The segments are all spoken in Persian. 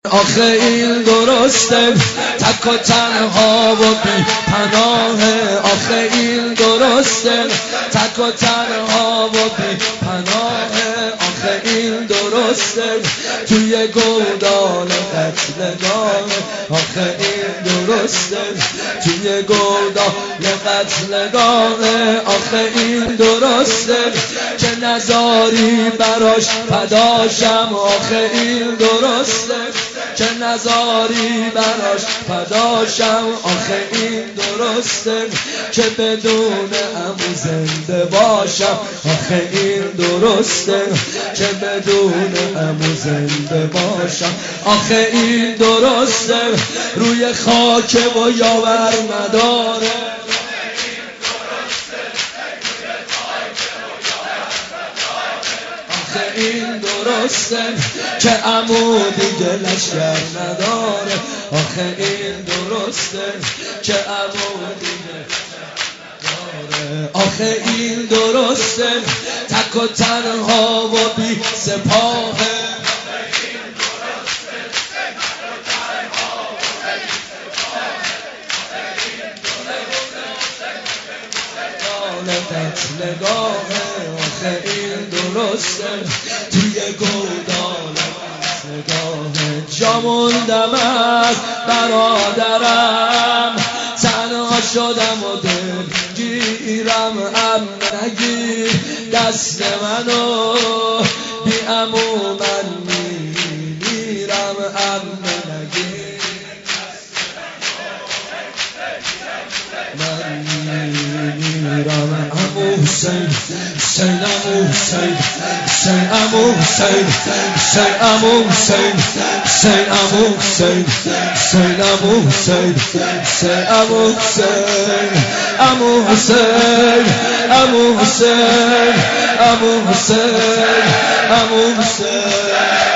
آخه این درسته تک و تنها و بی پناه. آخه این درسته تک و تنها و بی پناه. آخه این درسته توی گودال قتلگاه. آخه این درسته توی گودال قتلگاه. آخه این درسته که نزاری براش فداشم. آخه این درسته که نزاری براش فداشم. آخه این درسته که بدون عمو زنده باشم. آخه این درسته که بدون عمو زنده باشم. آخه این درسته روی خاک و یاور نداره. این درسته که عمو دیگه لشکر نداره. آخه این درسته که عمو دیگه نداره. آخه این درسته تک و تنها و بی سپاهه. قتلگاهه. آخه این درسته توی گودال قتلگاهه. جا موندم از برادرم، تنها شدم و دلگیرم. امن نگیر دست منو، بی عمو من میمیرم. امن نگیر من میمیرم. عمو حسین حسین عمو حسین حسین عمو حسین حسین عمو حسین حسین عمو حسین حسین عمو حسین حسین عمو حسین عمو حسین عمو حسین عمو حسین عمو حسین.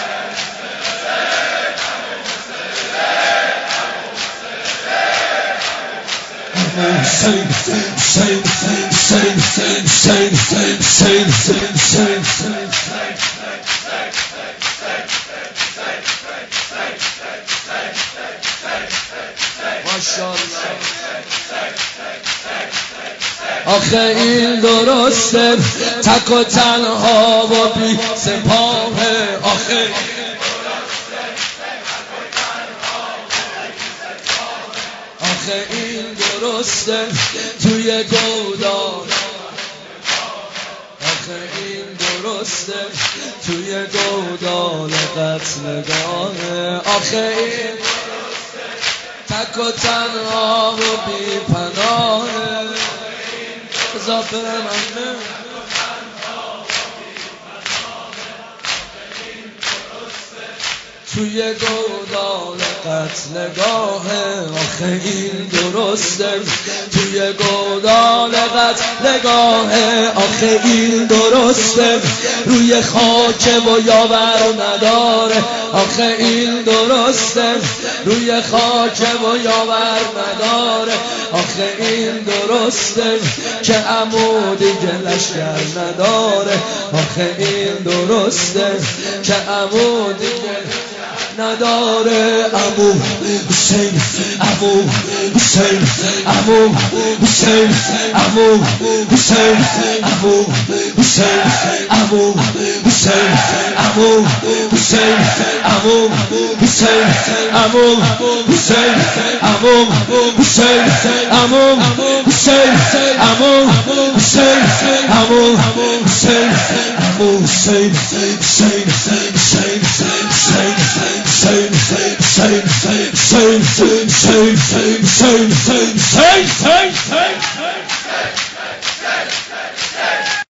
Hussein, Hussein, Hussein, Hussein, Hussein, Hussein, Hussein. ماشاءالله. آخه این درسته تک و تنها و بی سپاهه. آخه آخه این درسته توی گودال. آخه این درسته توی گودال قتلگاه. آخه این تک و تنها و بی پناه. اضافه من توی گودال قتلگاه. آخه این درسته توی گودال قتلگاه. آخه این درسته روی خاک و یاور نداره. آخه این درسته روی خاک و یاور نداره. آخه این درسته که عمو دیگه لشکر نداره. آخه این درسته که عمو دیگه نداره. عمو حسین عمو حسین عمو حسین عمو حسین عمو حسین عمو حسین عمو حسین عمو حسین عمو حسین عمو حسین عمو حسین عمو حسین عمو حسین عمو حسین حسین حسین حسین Same.